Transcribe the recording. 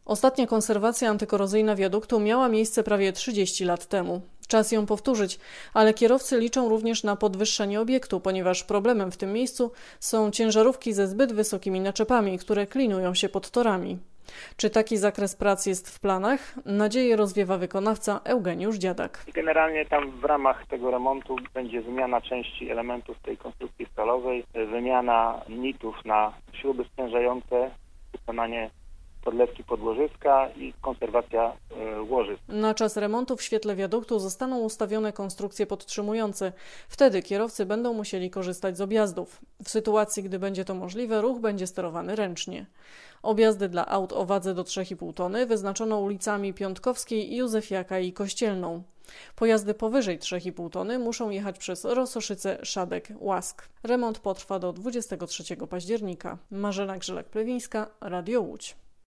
Ostatnia konserwacja antykorozyjna wiaduktu miała miejsce prawie 30 lat temu. Czas ją powtórzyć, ale kierowcy liczą również na podwyższenie obiektu, ponieważ problemem w tym miejscu są ciężarówki ze zbyt wysokimi naczepami, które klinują się pod torami. Czy taki zakres prac jest w planach? Nadzieję rozwiewa wykonawca Eugeniusz Dziadak. Generalnie tam w ramach tego remontu będzie wymiana części elementów tej konstrukcji stalowej, wymiana nitów na śruby sprzężające, wykonanie podlewki podłożyska i konserwacja łożysk. Na czas remontu w świetle wiaduktu zostaną ustawione konstrukcje podtrzymujące. Wtedy kierowcy będą musieli korzystać z objazdów. W sytuacji, gdy będzie to możliwe, ruch będzie sterowany ręcznie. Objazdy dla aut o wadze do 3,5 tony wyznaczono ulicami Piątkowskiej, Józefiaka i Kościelną. Pojazdy powyżej 3,5 tony muszą jechać przez Rososzyce, Szadek, Łask. Remont potrwa do 23 października. Marzena Grzelak-Plewińska, Radio Łódź.